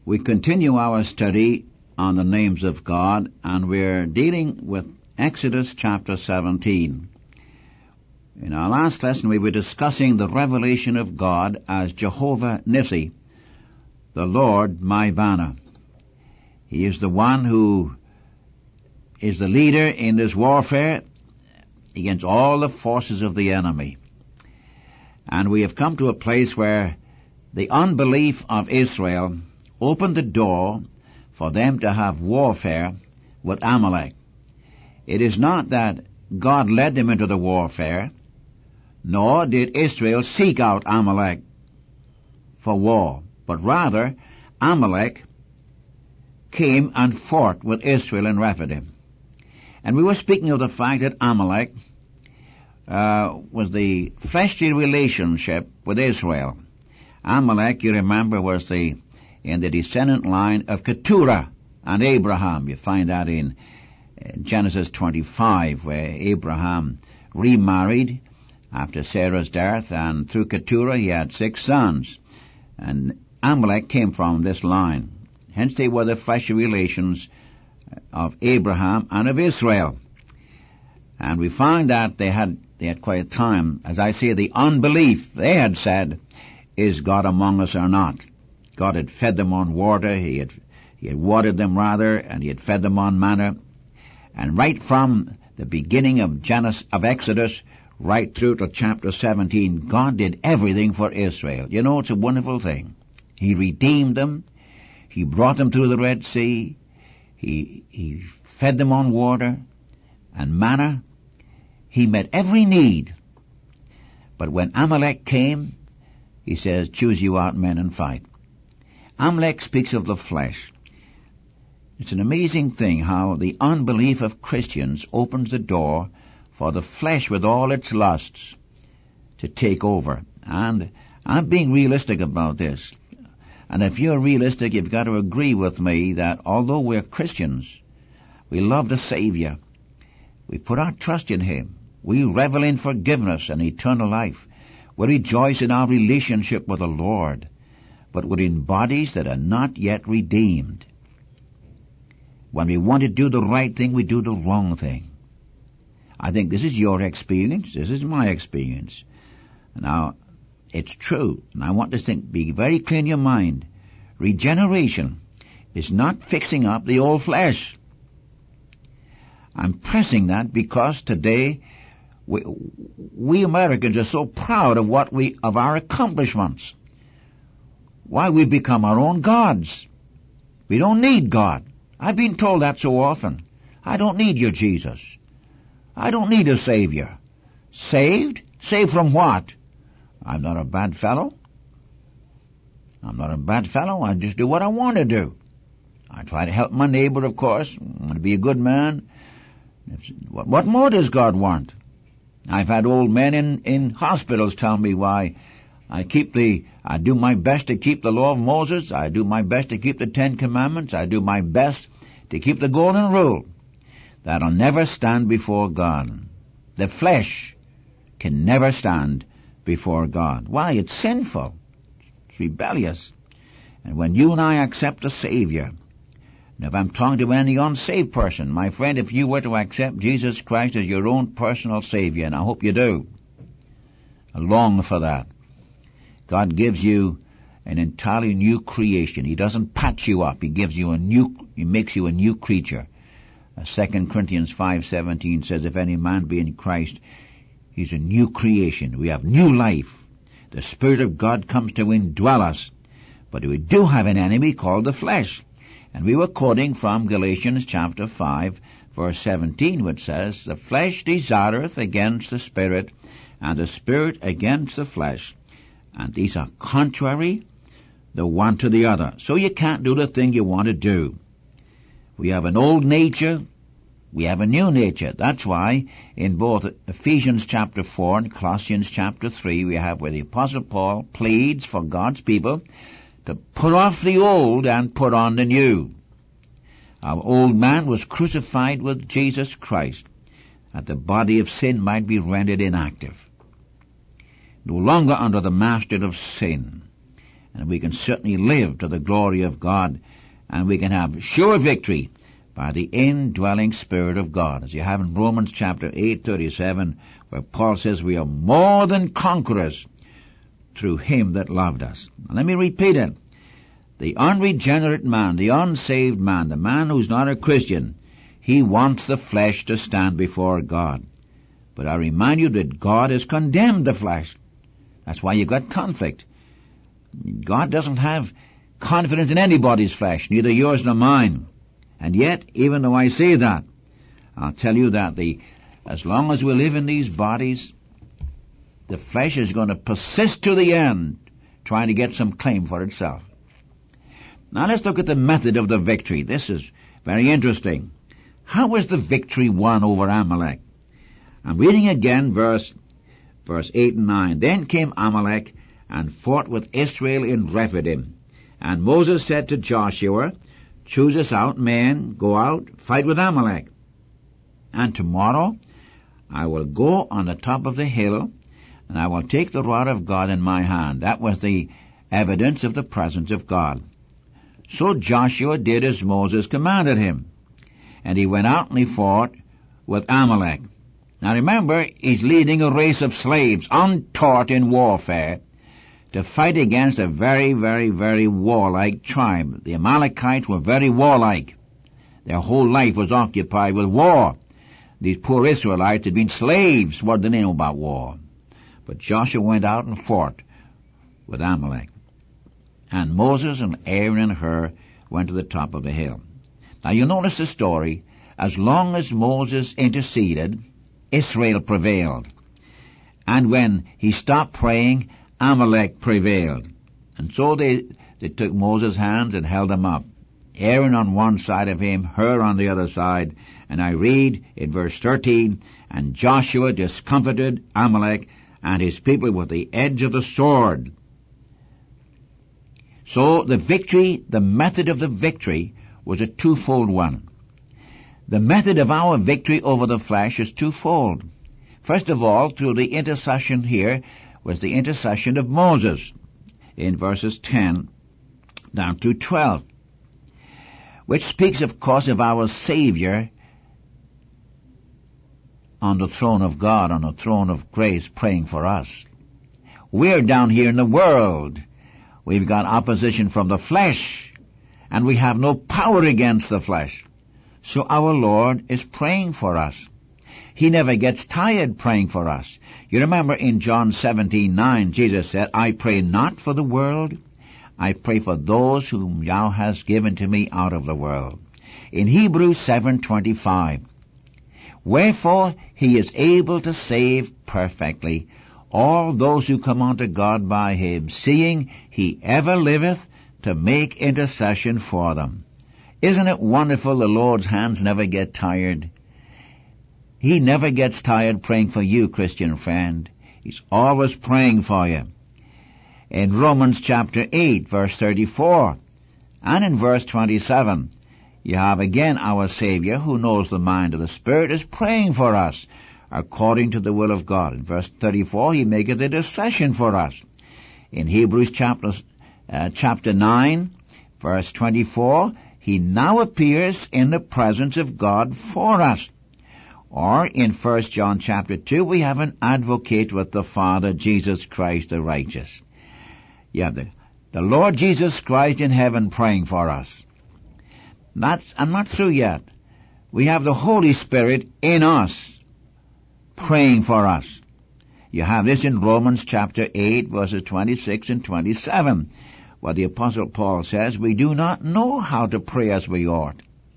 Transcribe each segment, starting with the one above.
We continue our study on the names of God, and we're dealing with Exodus chapter 17. In our last lesson, we were discussing the revelation of God as Jehovah Nissi, the Lord my banner. He is the one who is the leader in this warfare against all the forces of the enemy. And we have come to a place where the unbelief of Israel opened the door for them to have warfare with Amalek. It is not that God led them into the warfare, nor did Israel seek out Amalek for war, but rather Amalek came and fought with Israel in Rephidim. And we were speaking of the fact that Amalek was the fleshly relationship with Israel. Amalek, you remember, was in the descendant line of Keturah and Abraham. You find that in Genesis 25, where Abraham remarried after Sarah's death, and through Keturah he had 6 sons. And Amalek came from this line. Hence they were the fleshly relations of Abraham and of Israel. And we find that they had quite a time. As I say, the unbelief, they had said, is God among us or not? God had fed them on water, he had watered them rather, and he had fed them on manna. And right from the beginning of Exodus, right through to chapter 17, God did everything for Israel. You know, it's a wonderful thing. He redeemed them. He brought them through the Red Sea. He fed them on water and manna. He met every need. But when Amalek came, he says, choose you out men and fight. Amalek speaks of the flesh. It's an amazing thing how the unbelief of Christians opens the door for the flesh with all its lusts to take over. And I'm being realistic about this. And if you're realistic, you've got to agree with me that although we're Christians, we love the Savior. We put our trust in Him. We revel in forgiveness and eternal life. We rejoice in our relationship with the Lord. But we're in bodies that are not yet redeemed. When we want to do the right thing, we do the wrong thing. I think this is your experience. This is my experience. Now, it's true, and I want this thing to be very clear in your mind. Regeneration is not fixing up the old flesh. I'm pressing that because today we Americans are so proud of our accomplishments. Why, we become our own gods. We don't need God. I've been told that so often. I don't need your Jesus. I don't need a Savior. Saved? Saved from what? I'm not a bad fellow. I'm not a bad fellow. I just do what I want to do. I try to help my neighbor, of course. I want to be a good man. What more does God want? I've had old men in hospitals tell me why I do my best to keep the law of Moses. I do my best to keep the 10 Commandments. I do my best to keep the golden rule. That'll never stand before God. The flesh can never stand before God. Why? It's sinful. It's rebellious. And when you and I accept a Savior, and if I'm talking to any unsaved person, my friend, if you were to accept Jesus Christ as your own personal Savior, and I hope you do, I long for that. God gives you an entirely new creation. He doesn't patch you up. He makes you a new creature. 2 Corinthians 5:17 says, if any man be in Christ, he's a new creation. We have new life. The Spirit of God comes to indwell us. But we do have an enemy called the flesh. And we were quoting from Galatians chapter 5, verse 17, which says, the flesh desireth against the Spirit, and the Spirit against the flesh. And these are contrary, the one to the other. So you can't do the thing you want to do. We have an old nature, we have a new nature. That's why in both Ephesians chapter 4 and Colossians chapter 3, we have where the Apostle Paul pleads for God's people to put off the old and put on the new. Our old man was crucified with Jesus Christ, that the body of sin might be rendered inactive. No longer under the master of sin. And we can certainly live to the glory of God, and we can have sure victory by the indwelling Spirit of God, as you have in Romans chapter 8:37, where Paul says we are more than conquerors through him that loved us. Now, let me repeat it. The unregenerate man, the unsaved man, the man who's not a Christian, he wants the flesh to stand before God. But I remind you that God has condemned the flesh. That's why you got conflict. God doesn't have confidence in anybody's flesh, neither yours nor mine. And yet, even though I say that, I'll tell you that as long as we live in these bodies, the flesh is going to persist to the end, trying to get some claim for itself. Now let's look at the method of the victory. This is very interesting. How was the victory won over Amalek? I'm reading again verse 8 and 9. Then came Amalek and fought with Israel in Rephidim. And Moses said to Joshua, choose us out men, go out, fight with Amalek. And tomorrow I will go on the top of the hill, and I will take the rod of God in my hand. That was the evidence of the presence of God. So Joshua did as Moses commanded him, and he went out and he fought with Amalek. Now remember, he's leading a race of slaves, untaught in warfare, to fight against a very, very, very warlike tribe. The Amalekites were very warlike. Their whole life was occupied with war. These poor Israelites had been slaves. What did they know about war? But Joshua went out and fought with Amalek. And Moses and Aaron and Hur went to the top of the hill. Now you notice the story. As long as Moses interceded, Israel prevailed. And when he stopped praying, Amalek prevailed. And so they took Moses' hands and held him up. Aaron on one side of him, Hur on the other side. And I read in verse 13, and Joshua discomfited Amalek and his people with the edge of the sword. So the victory, the method of the victory, was a twofold one. The method of our victory over the flesh is twofold. First of all, through the intercession here, was the intercession of Moses in verses 10 down to 12, which speaks, of course, of our Savior on the throne of God, on the throne of grace, praying for us. We're down here in the world. We've got opposition from the flesh, and we have no power against the flesh. So our Lord is praying for us. He never gets tired praying for us. You remember in John 17:9, Jesus said, I pray not for the world, I pray for those whom thou hast given to me out of the world. In Hebrews 7:25, wherefore he is able to save perfectly all those who come unto God by him, seeing he ever liveth to make intercession for them. Isn't it wonderful the Lord's hands never get tired? He never gets tired praying for you, Christian friend. He's always praying for you. In Romans chapter 8, verse 34, and in verse 27, you have again our Savior, who knows the mind of the Spirit, is praying for us according to the will of God. In verse 34, he maketh intercession for us. In Hebrews chapter 9, verse 24, he now appears in the presence of God for us. Or in 1 John chapter 2, we have an advocate with the Father, Jesus Christ the righteous. You have the Lord Jesus Christ in heaven praying for us. I'm not through yet. We have the Holy Spirit in us praying for us. You have this in Romans chapter 8, verses 26 and 27, where the Apostle Paul says, we do not know how to pray as we ought.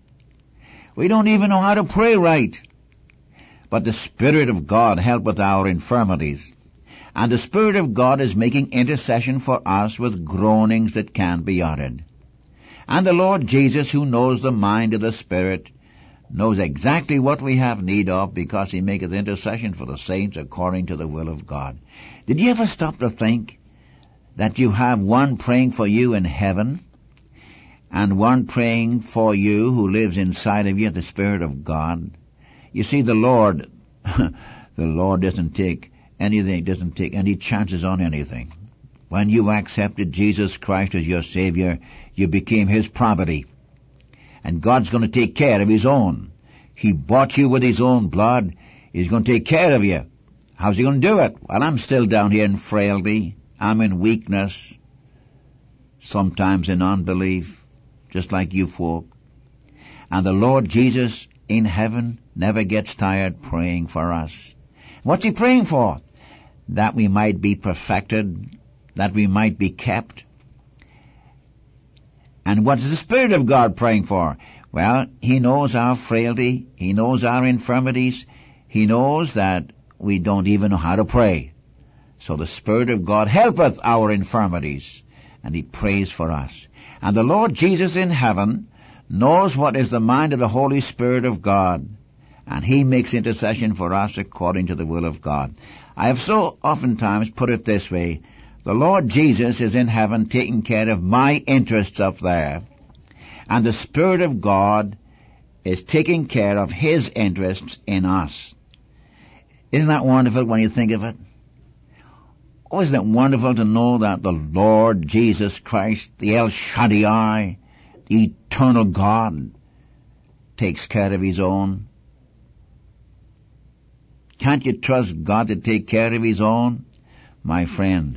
We don't even know how to pray right. But the Spirit of God helpeth our infirmities. And the Spirit of God is making intercession for us with groanings that can't be uttered. And the Lord Jesus, who knows the mind of the Spirit, knows exactly what we have need of, because he maketh intercession for the saints according to the will of God. Did you ever stop to think that you have one praying for you in heaven, and one praying for you who lives inside of you, the Spirit of God? You see, the Lord doesn't take any chances on anything. When you accepted Jesus Christ as your Savior, you became His property. And God's going to take care of His own. He bought you with His own blood. He's going to take care of you. How's He going to do it? Well, I'm still down here in frailty. I'm in weakness. Sometimes in unbelief, just like you folk. And the Lord Jesus in heaven never gets tired praying for us. What's He praying for? That we might be perfected, that we might be kept. And what is the Spirit of God praying for? Well, He knows our frailty. He knows our infirmities. He knows that we don't even know how to pray. So the Spirit of God helpeth our infirmities, and He prays for us. And the Lord Jesus in heaven knows what is the mind of the Holy Spirit of God, and He makes intercession for us according to the will of God. I have so oftentimes put it this way: the Lord Jesus is in heaven taking care of my interests up there, and the Spirit of God is taking care of His interests in us. Isn't that wonderful when you think of it? Oh, isn't it wonderful to know that the Lord Jesus Christ, the El Shaddai, the eternal God, takes care of His own? Can't you trust God to take care of His own? My friend,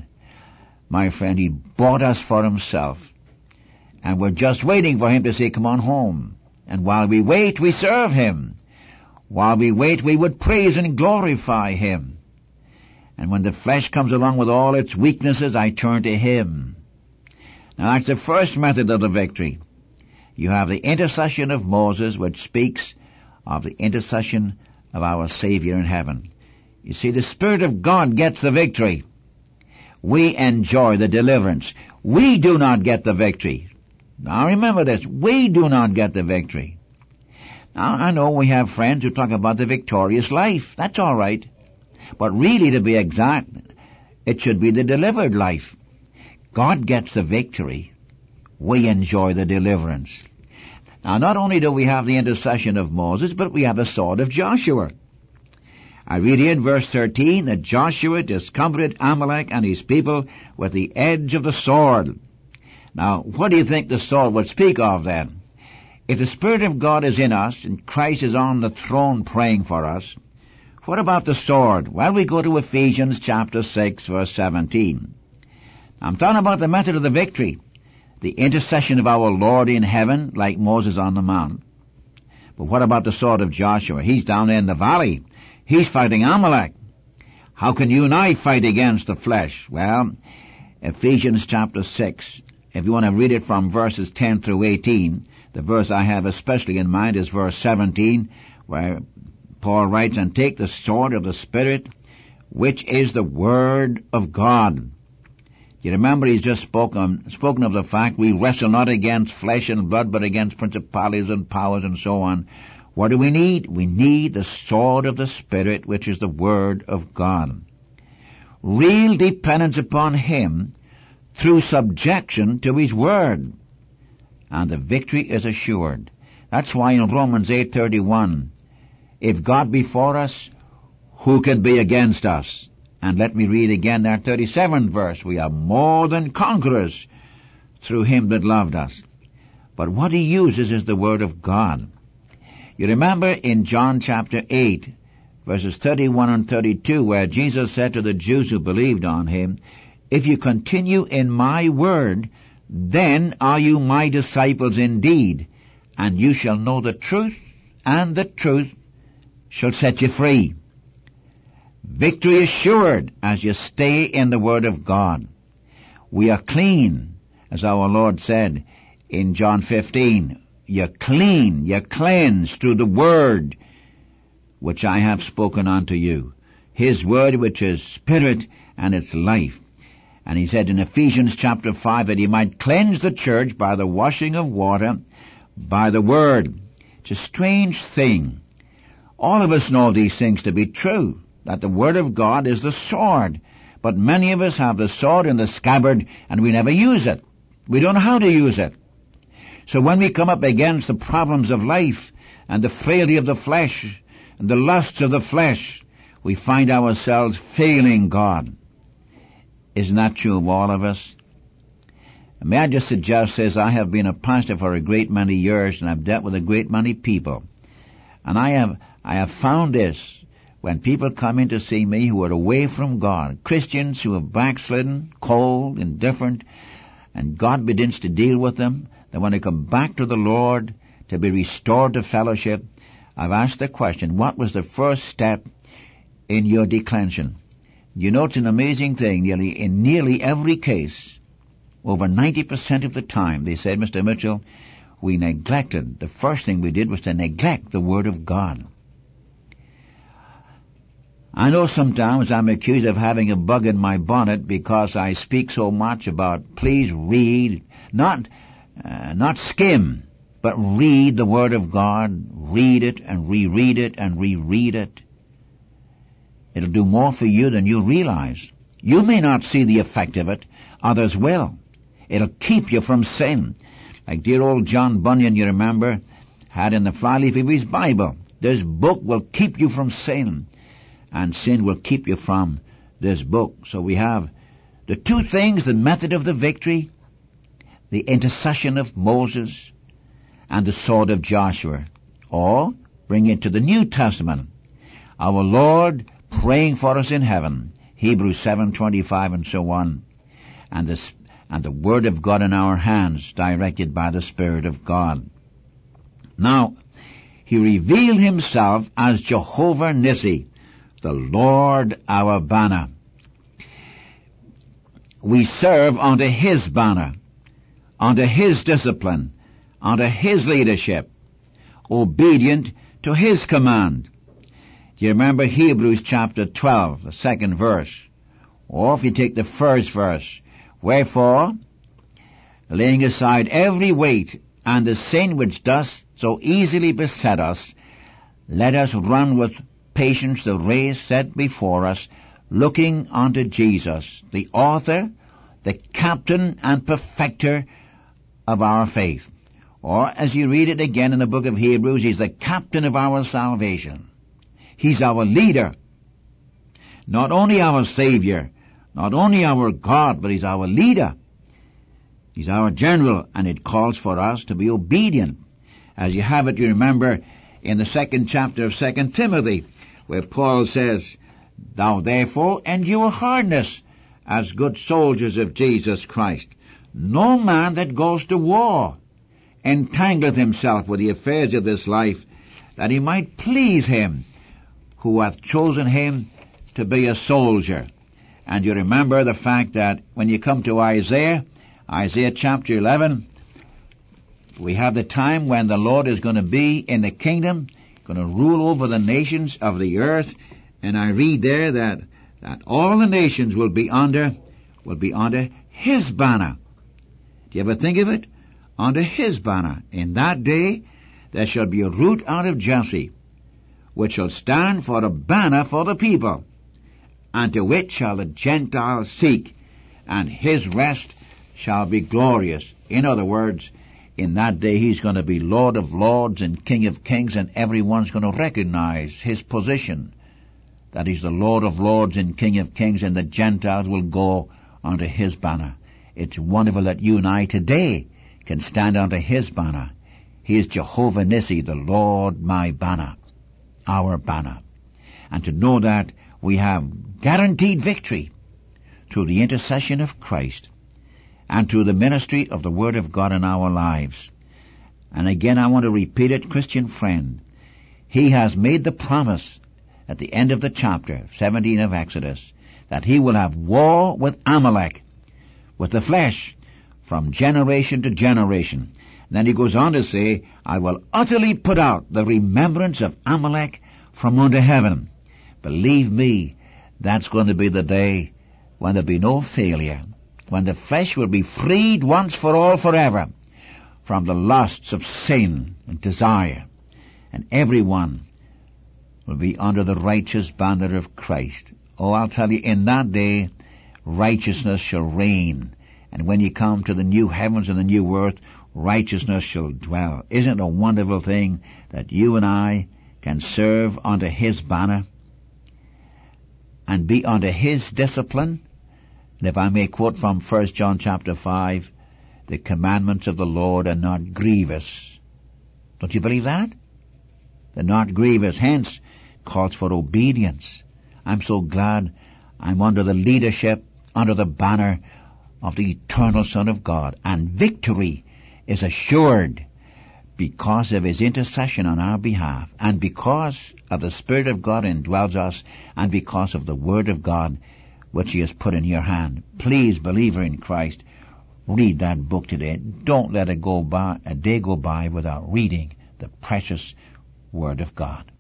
He bought us for Himself. And we're just waiting for Him to say, come on home. And while we wait, we serve Him. While we wait, we would praise and glorify Him. And when the flesh comes along with all its weaknesses, I turn to Him. Now that's the first method of the victory. You have the intercession of Moses, which speaks of the intercession of our Savior in heaven. You see, the Spirit of God gets the victory. We enjoy the deliverance. We do not get the victory. Now remember this, we do not get the victory. Now I know we have friends who talk about the victorious life. That's all right. But really, to be exact, it should be the delivered life. God gets the victory. We enjoy the deliverance. Now not only do we have the intercession of Moses, but we have the sword of Joshua. I read here in verse 13 that Joshua discomfited Amalek and his people with the edge of the sword. Now, what do you think the sword would speak of then? If the Spirit of God is in us and Christ is on the throne praying for us, what about the sword? Well, we go to Ephesians chapter 6, verse 17. I'm talking about the method of the victory, the intercession of our Lord in heaven, like Moses on the mount. But what about the sword of Joshua? He's down there in the valley. He's fighting Amalek. How can you and I fight against the flesh? Well, Ephesians chapter 6, if you want to read it from verses 10 through 18, the verse I have especially in mind is verse 17, where Paul writes, and take the sword of the Spirit, which is the Word of God. You remember he's just spoken of the fact we wrestle not against flesh and blood, but against principalities and powers and so on. What do we need? We need the sword of the Spirit, which is the Word of God. Real dependence upon Him through subjection to His Word. And the victory is assured. That's why in Romans 8:31, if God be for us, who can be against us? And let me read again that 37th verse. We are more than conquerors through Him that loved us. But what He uses is the Word of God. You remember in John chapter 8, verses 31 and 32, where Jesus said to the Jews who believed on Him, if you continue in my word, then are you my disciples indeed, and you shall know the truth, and the truth shall set you free. Victory assured as you stay in the Word of God. We are clean, as our Lord said in John 15. You're clean, you're cleansed through the Word which I have spoken unto you. His Word which is Spirit and it's life. And He said in Ephesians chapter 5 that He might cleanse the church by the washing of water, by the Word. It's a strange thing. All of us know these things to be true, that the Word of God is the sword. But many of us have the sword in the scabbard and we never use it. We don't know how to use it. So when we come up against the problems of life and the frailty of the flesh and the lusts of the flesh, we find ourselves failing God. Isn't that true of all of us? May I just suggest this, I have been a pastor for a great many years, and I've dealt with a great many people. And I have found this, when people come in to see me who are away from God, Christians who have backslidden, cold, indifferent, and God begins to deal with them, that when they come back to the Lord to be restored to fellowship, I've asked the question, what was the first step in your declension? You know, it's an amazing thing. In nearly every case, over 90% of the time, they said, Mr. Mitchell, we neglected. The first thing we did was to neglect the Word of God. I know sometimes I'm accused of having a bug in my bonnet because I speak so much about please read, not skim, but read the Word of God, read it and reread it and reread it. It'll do more for you than you realize. You may not see the effect of it, others will. It'll keep you from sin. Like dear old John Bunyan, you remember, had in the flyleaf of his Bible, this book will keep you from sin, and sin will keep you from this book. So we have the two things, the method of the victory, the intercession of Moses, and the sword of Joshua. Or bring it to the New Testament. Our Lord praying for us in heaven, Hebrews 7:25 and so on, and the Word of God in our hands, directed by the Spirit of God. Now, he revealed himself as Jehovah Nissi, the Lord our banner. We serve under his banner, under his discipline, under his leadership, obedient to his command. Do you remember Hebrews chapter 12, the second verse? Or if you take the first verse, wherefore, laying aside every weight and the sin which doth so easily beset us, let us run with patience the race set before us, looking unto Jesus, the author, the captain and perfecter of our faith. Or, as you read it again in the book of Hebrews, he's the captain of our salvation. He's our leader. Not only our Savior, not only our God, but he's our leader. He's our general, and it calls for us to be obedient. As you have it, you remember, in the second chapter of 2 Timothy, where Paul says, thou therefore endure hardness as good soldiers of Jesus Christ. No man that goes to war entangleth himself with the affairs of this life, that he might please him who hath chosen him to be a soldier. And you remember the fact that when you come to Isaiah chapter 11, we have the time when the Lord is going to be in the kingdom, going to rule over the nations of the earth. And I read there that all the nations will be under his banner. Do you ever think of it? Under his banner. In that day there shall be a root out of Jesse, which shall stand for a banner for the people, and to which shall the Gentiles seek, and his rest shall be glorious. In other words, in that day he's going to be Lord of lords and King of kings, and everyone's going to recognize his position, that he's the Lord of lords and King of kings, and the Gentiles will go under his banner. It's wonderful that you and I today can stand under his banner. He is Jehovah Nissi, the Lord my banner, our banner. And to know that we have guaranteed victory through the intercession of Christ and through the ministry of the Word of God in our lives. And again, I want to repeat it, Christian friend. He has made the promise at the end of the chapter 17 of Exodus that he will have war with Amalek, with the flesh, from generation to generation. And then he goes on to say, I will utterly put out the remembrance of Amalek from under heaven. Believe me, that's going to be the day when there'll be no failure, when the flesh will be freed once for all forever from the lusts of sin and desire, and everyone will be under the righteous banner of Christ. Oh, I'll tell you, in that day, righteousness shall reign. And when you come to the new heavens and the new earth, righteousness shall dwell. Isn't it a wonderful thing that you and I can serve under his banner and be under his discipline And if I may quote from 1 John chapter 5, the commandments of the Lord are not grievous. Don't you believe that? They're not grievous, hence calls for obedience. I'm so glad I'm under the leadership, under the banner of the eternal Son of God, and victory is assured because of His intercession on our behalf, and because of the Spirit of God indwells us, and because of the Word of God which He has put in your hand. Please, believer in Christ, read that book today. Don't let a day go by without reading the precious Word of God.